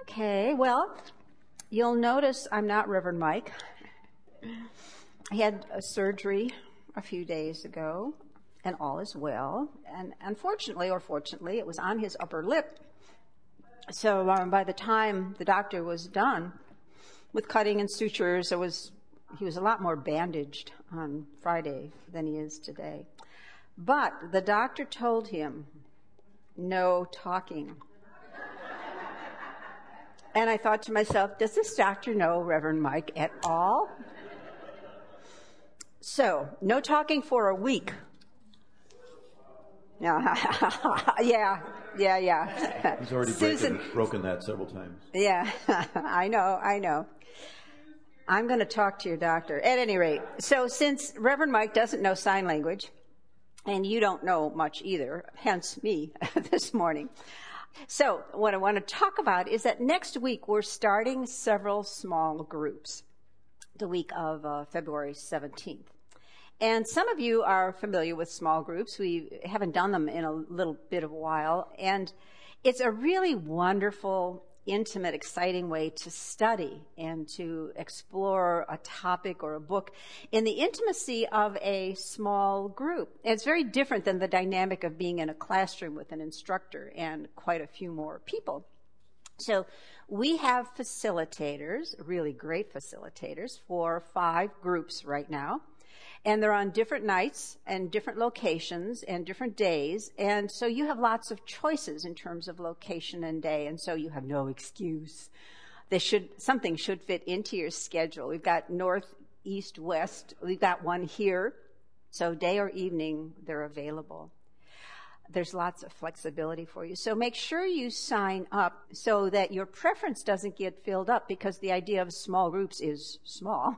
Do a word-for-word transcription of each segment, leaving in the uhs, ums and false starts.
Okay, well, you'll notice I'm not Reverend Mike. He had a surgery a few days ago, and all is well. And unfortunately, or fortunately, it was on his upper lip. So um, by the time the doctor was done with cutting and sutures, it was he was a lot more bandaged on Friday than he is today. But the doctor told him, no talking. And I thought to myself, does this doctor know Reverend Mike at all? So, no talking for a week. Yeah, yeah, yeah, yeah. He's already Susan, breaking, broken that several times. Yeah, I know, I know. I'm going to talk to your doctor. At any rate, so since Reverend Mike doesn't know sign language, and you don't know much either, hence me this morning. So what I want to talk about is that next week we're starting several small groups, the week of uh, February seventeenth. And some of you are familiar with small groups. We haven't done them in a little bit of a while. And it's a really wonderful, intimate, exciting way to study and to explore a topic or a book in the intimacy of a small group. And it's very different than the dynamic of being in a classroom with an instructor and quite a few more people. So we have facilitators, really great facilitators, for five groups right now. And they're on different nights and different locations and different days. And so you have lots of choices in terms of location and day. And so you have no excuse. They should, something should fit into your schedule. We've got north, east, west. We've got one here. So day or evening, they're available. There's lots of flexibility for you. So make sure you sign up so that your preference doesn't get filled up, because the idea of small groups is small.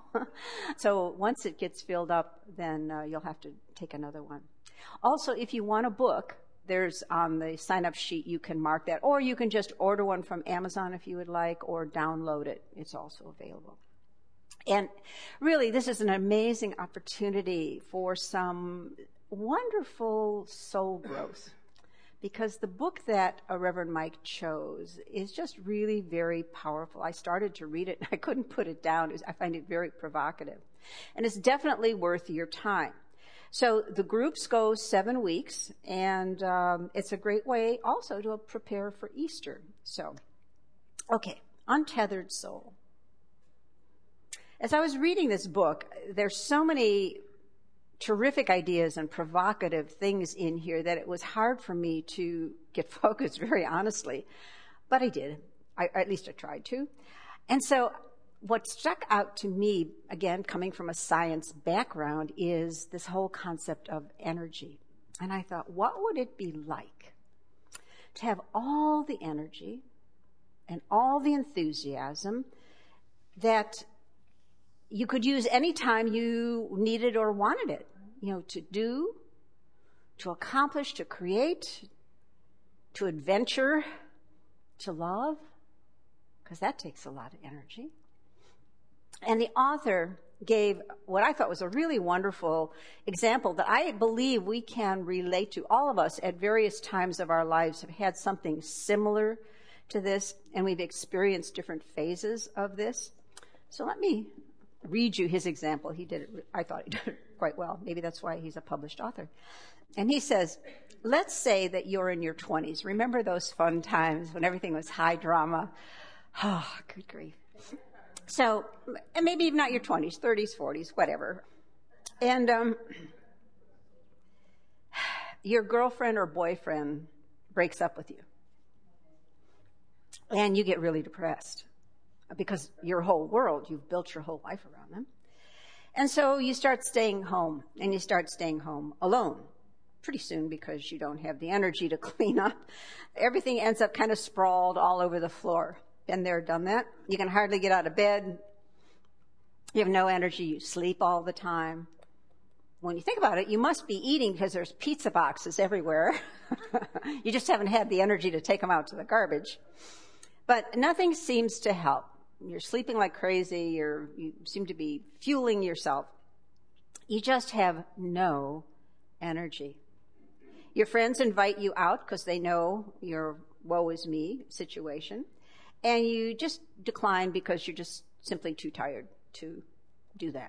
So once it gets filled up, then uh, you'll have to take another one. Also, if you want a book, there's on the sign-up sheet, you can mark that. Or you can just order one from Amazon if you would like, or download it. It's also available. And really, this is an amazing opportunity for some wonderful soul growth, because the book that uh, Reverend Mike chose is just really very powerful. I started to read it and I couldn't put it down. It was, I find it very provocative, and it's definitely worth your time. So the groups go seven weeks, and um, it's a great way also to prepare for Easter. So, okay, Untethered Soul. As I was reading this book, there's so many terrific ideas and provocative things in here that it was hard for me to get focused, very honestly. But I did. I, at least I tried to. And so what struck out to me, again, coming from a science background, is this whole concept of energy. And I thought, what would it be like to have all the energy and all the enthusiasm that you could use any time you needed or wanted it, you know, to do, to accomplish, to create, to adventure, to love, because that takes a lot of energy. And the author gave what I thought was a really wonderful example that I believe we can relate to. All of us at various times of our lives have had something similar to this, and we've experienced different phases of this. So let me read you his example. He did it, I thought he did it quite well. Maybe that's why he's a published author. And he says, let's say that you're in your twenties. Remember those fun times when everything was high drama? Oh, good grief. So, and maybe even not your twenties, thirties, forties, whatever. And um, your girlfriend or boyfriend breaks up with you. And you get really depressed, because your whole world, you've built your whole life around them. And so you start staying home, and you start staying home alone pretty soon, because you don't have the energy to clean up. Everything ends up kind of sprawled all over the floor. Been there, done that. You can hardly get out of bed. You have no energy. You sleep all the time. When you think about it, you must be eating, because there's pizza boxes everywhere. You just haven't had the energy to take them out to the garbage. But nothing seems to help. You're sleeping like crazy. You're, you seem to be fueling yourself. You just have no energy. Your friends invite you out because they know your woe is me situation. and you just decline because you're just simply too tired to do that.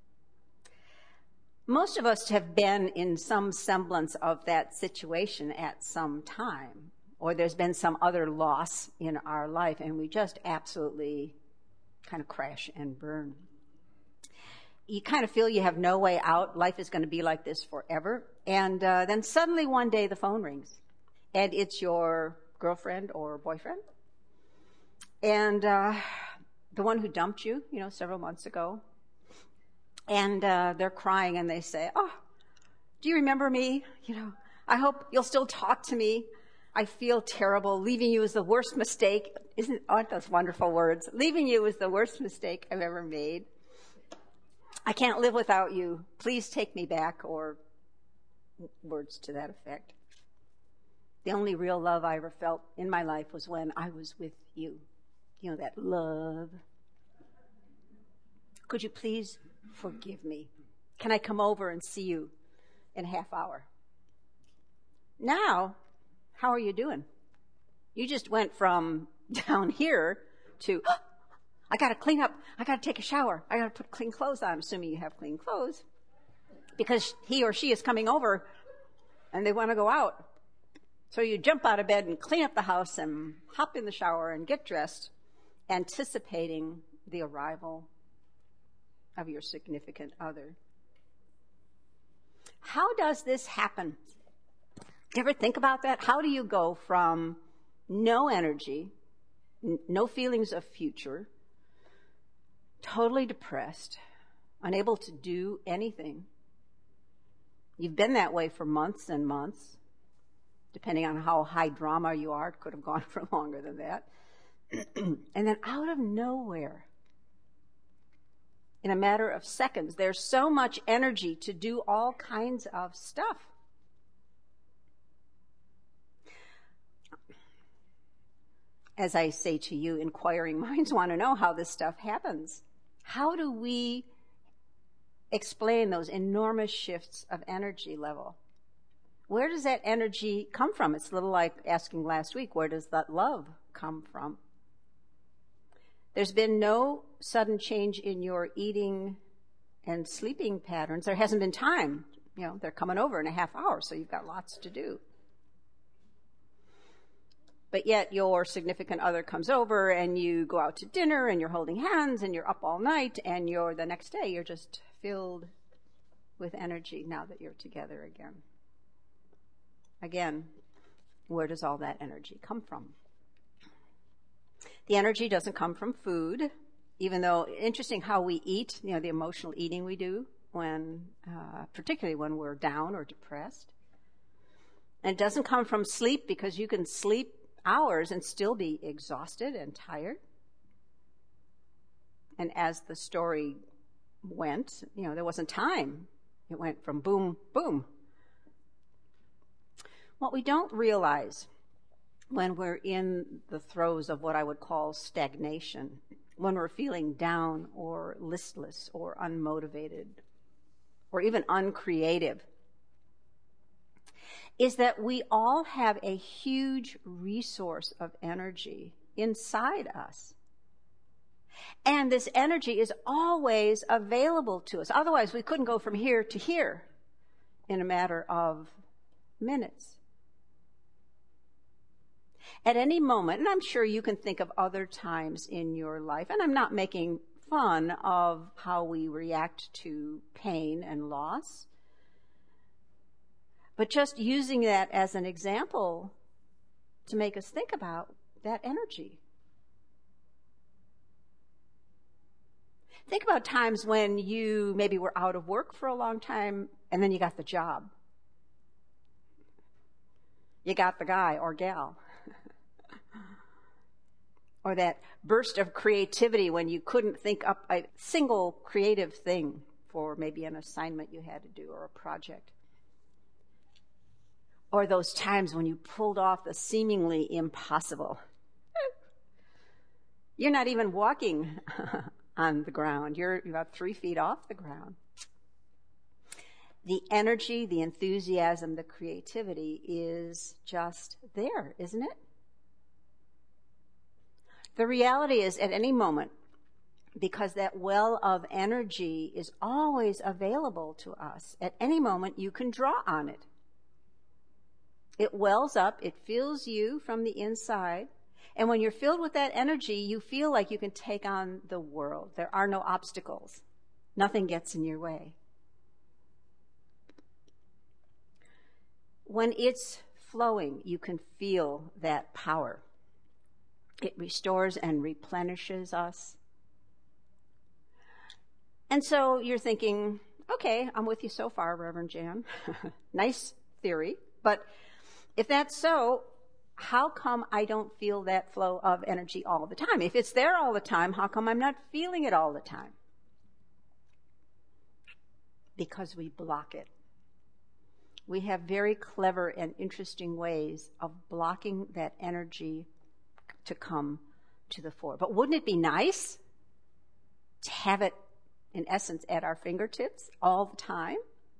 Most of us have been in some semblance of that situation at some time, or there's been some other loss in our life, and we just absolutely kind of crash and burn. You kind of feel you have no way out. Life is going to be like this forever. And uh, then suddenly one day the phone rings, and it's your girlfriend or boyfriend, and uh, the one who dumped you, you know, several months ago. And uh, they're crying, and they say, "Oh, do you remember me? You know, I hope you'll still talk to me. I feel terrible. Leaving you is the worst mistake." Isn't, aren't those wonderful words? Leaving you is the worst mistake I've ever made. I can't live without you. Please take me back, or words to that effect. The only real love I ever felt in my life was when I was with you. You know, that love. Could you please forgive me? Can I come over and see you in a half hour? Now, how are you doing? You just went from down here to, oh, I got to clean up. I got to take a shower. I got to put clean clothes on, assuming you have clean clothes, because he or she is coming over and they want to go out. So you jump out of bed and clean up the house and hop in the shower and get dressed, anticipating the arrival of your significant other. How does this happen? Do you ever think about that? How do you go from no energy, n- no feelings of future, totally depressed, unable to do anything? You've been that way for months and months. Depending on how high drama you are, it could have gone for longer than that. And then out of nowhere, in a matter of seconds, there's so much energy to do all kinds of stuff. As I say to you, inquiring minds want to know how this stuff happens. How do we explain those enormous shifts of energy level? Where does that energy come from? It's a little like asking last week, where does that love come from? There's been no sudden change in your eating and sleeping patterns. There hasn't been time. You know, they're coming over in a half hour, so you've got lots to do. But yet your significant other comes over and you go out to dinner and you're holding hands and you're up all night, and you're the next day you're just filled with energy now that you're together again. Again, where does all that energy come from? The energy doesn't come from food, even though interesting how we eat, you know, the emotional eating we do when, uh, particularly when we're down or depressed. And it doesn't come from sleep, because you can sleep hours and still be exhausted and tired. And as the story went, you know, there wasn't time. It went from boom, boom. What we don't realize when we're in the throes of what I would call stagnation, when we're feeling down or listless or unmotivated or even uncreative, is that we all have a huge resource of energy inside us. And this energy is always available to us. Otherwise, we couldn't go from here to here in a matter of minutes. At any moment, and I'm sure you can think of other times in your life, and I'm not making fun of how we react to pain and loss, but just using that as an example to make us think about that energy. Think about times when you maybe were out of work for a long time and then you got the job. You got the guy or gal. Or that burst of creativity when you couldn't think up a single creative thing for maybe an assignment you had to do or a project. Or those times when you pulled off the seemingly impossible. You're not even walking on the ground. You're about three feet off the ground. The energy, the enthusiasm, the creativity is just there, isn't it? The reality is, at any moment, because that well of energy is always available to us, at any moment you can draw on it. It wells up, it fills you from the inside, and when you're filled with that energy, you feel like you can take on the world. There are no obstacles. Nothing gets in your way. When it's flowing, you can feel that power. It restores and replenishes us. And so you're thinking, okay, I'm with you so far, Reverend Jan. Nice theory. But if that's so, how come I don't feel that flow of energy all the time? If it's there all the time, how come I'm not feeling it all the time? Because we block it. We have very clever and interesting ways of blocking that energy to come to the fore. But wouldn't it be nice to have it, in essence, at our fingertips all the time?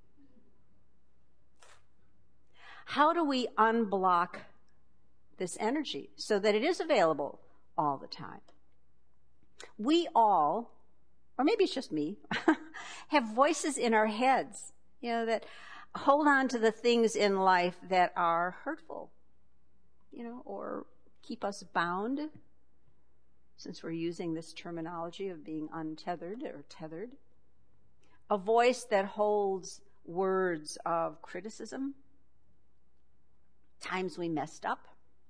How do we unblock this energy so that it is available all the time? We all, or maybe it's just me, have voices in our heads, you know, that hold on to the things in life that are hurtful, you know, or keep us bound, since we're using this terminology of being untethered or tethered. A voice that holds words of criticism, times we messed up,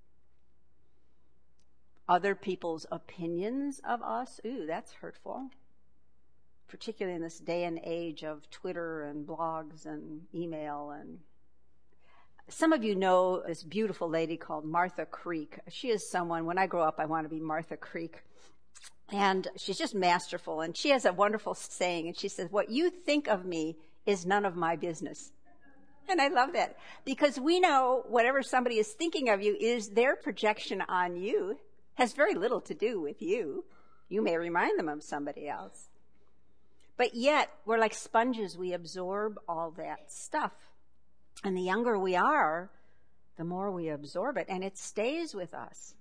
other people's opinions of us. Ooh, that's hurtful. Particularly in this day and age of Twitter and blogs and email. And some of you know this beautiful lady called Martha Creek. She is someone, when I grow up, I want to be Martha Creek. And she's just masterful. And she has a wonderful saying. And she says, what you think of me is none of my business. And I love that. Because we know whatever somebody is thinking of you is their projection on you. Has very little to do with you. You may remind them of somebody else. But yet, we're like sponges. We absorb all that stuff. And the younger we are, the more we absorb it. And it stays with us.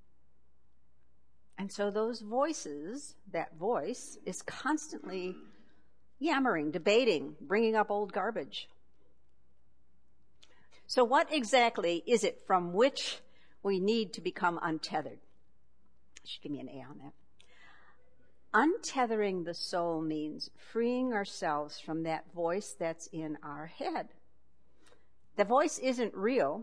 And so those voices, that voice, is constantly yammering, debating, bringing up old garbage. So what exactly is it from which we need to become untethered? You should give me an A on that. Untethering the soul means freeing ourselves from that voice that's in our head. The voice isn't real.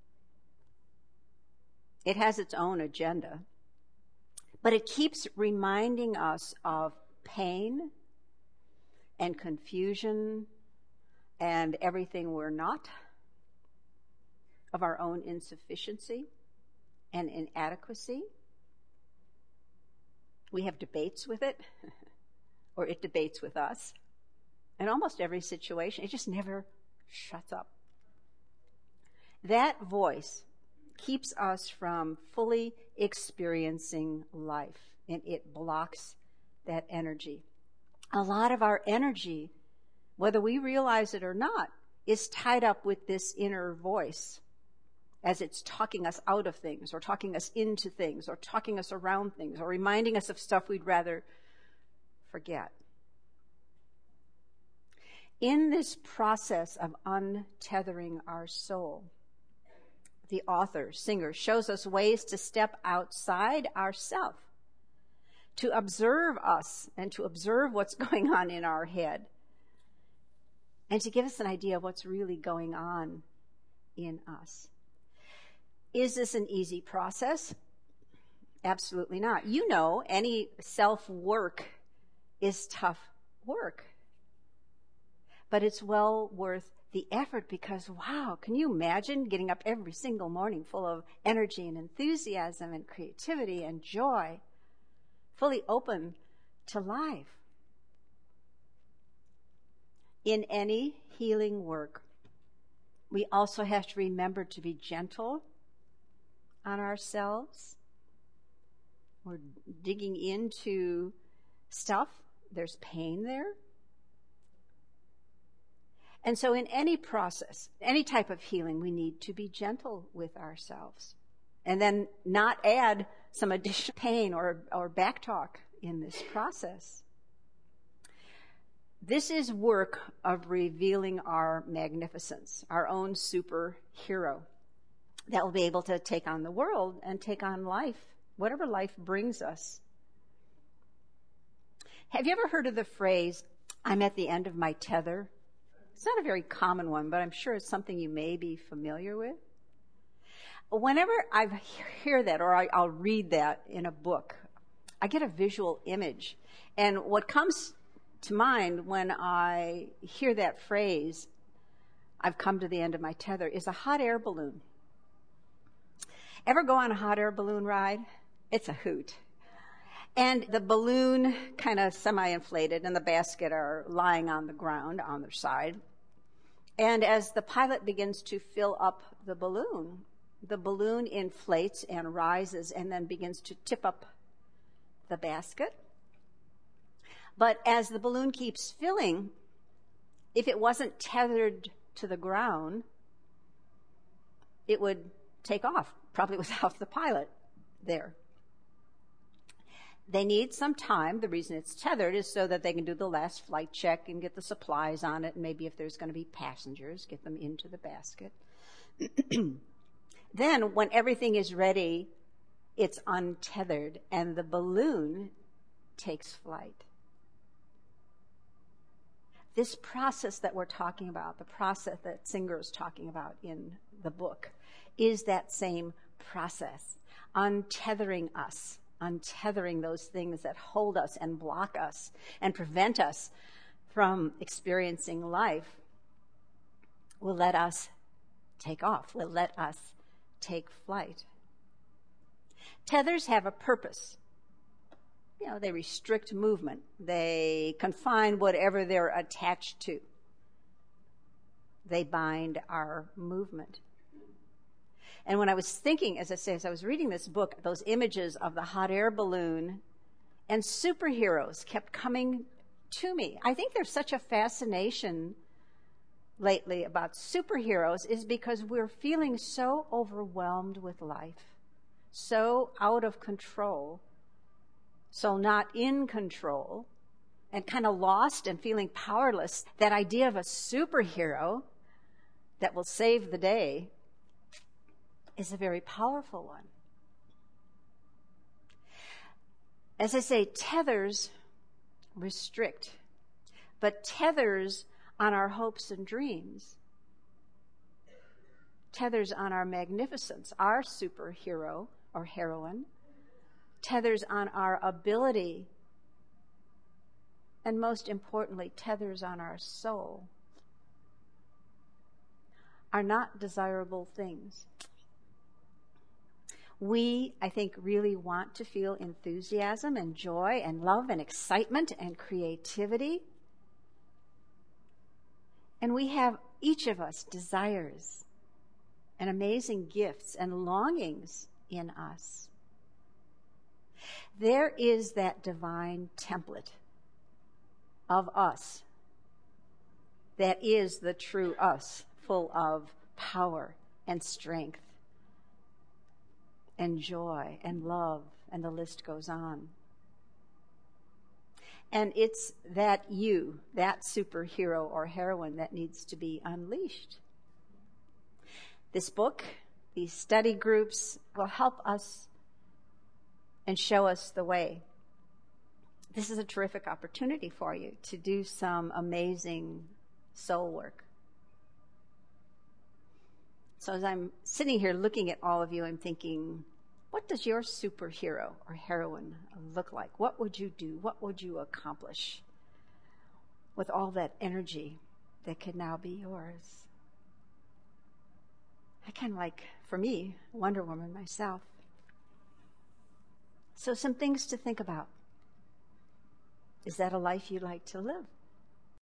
It has its own agenda. But it keeps reminding us of pain and confusion and everything we're not, of our own insufficiency and inadequacy. We have debates with it, or it debates with us. In almost every situation, it just never shuts up. That voice keeps us from fully experiencing life, and it blocks that energy. A lot of our energy, whether we realize it or not, is tied up with this inner voice as it's talking us out of things, or talking us into things, or talking us around things, or reminding us of stuff we'd rather forget. In this process of untethering our soul, the author, singer, shows us ways to step outside ourself, to observe us and to observe what's going on in our head, and to give us an idea of what's really going on in us. Is this an easy process? Absolutely not. You know, any self-work is tough work. But it's well worth the effort because, wow, can you imagine getting up every single morning full of energy and enthusiasm and creativity and joy, fully open to life? In any healing work, we also have to remember to be gentle on ourselves. We're digging into stuff. There's pain there. And so in any process, any type of healing, we need to be gentle with ourselves. And then not add some additional pain or, or back talk in this process. This is work of revealing our magnificence, our own superhero that will be able to take on the world and take on life, whatever life brings us. Have you ever heard of the phrase, "I'm at the end of my tether"? It's not a very common one, but I'm sure it's something you may be familiar with. Whenever I hear that or I, I'll read that in a book, I get a visual image. And what comes to mind when I hear that phrase, "I've come to the end of my tether," is a hot air balloon. Ever go on a hot air balloon ride? It's a hoot. And the balloon kind of semi-inflated and the basket are lying on the ground on their side. And as the pilot begins to fill up the balloon, the balloon inflates and rises and then begins to tip up the basket. But as the balloon keeps filling, if it wasn't tethered to the ground, it would take off, probably without the pilot there. They need some time. The reason it's tethered is so that they can do the last flight check and get the supplies on it, and maybe if there's going to be passengers, get them into the basket. Then, when everything is ready, it's untethered, and the balloon takes flight. This process that we're talking about, the process that Singer is talking about in the book, is that same process, untethering us, untethering those things that hold us and block us and prevent us from experiencing life, will let us take off, will let us take flight. Tethers have a purpose. You know, they restrict movement. They confine whatever they're attached to. They bind our movement. And when I was thinking, as I say, as I was reading this book, those images of the hot air balloon and superheroes kept coming to me. I think there's such a fascination lately about superheroes is because we're feeling so overwhelmed with life, so out of control, so not in control, and kind of lost and feeling powerless. That idea of a superhero that will save the day is a very powerful one. As I say, tethers restrict, but tethers on our hopes and dreams, tethers on our magnificence, our superhero or heroine, tethers on our ability, and most importantly, tethers on our soul, are not desirable things. We, I think, really want to feel enthusiasm and joy and love and excitement and creativity. And we have, each of us, desires and amazing gifts and longings in us. There is that divine template of us that is the true us, full of power and strength and joy and love, and the list goes on. And it's that you, that superhero or heroine, that needs to be unleashed. This book, these study groups, will help us and show us the way. This is a terrific opportunity for you to do some amazing soul work. So as I'm sitting here looking at all of you, I'm thinking, what does your superhero or heroine look like? What would you do? What would you accomplish with all that energy that could now be yours? I kind of like, for me, Wonder Woman myself. So some things to think about. Is that a life you'd like to live?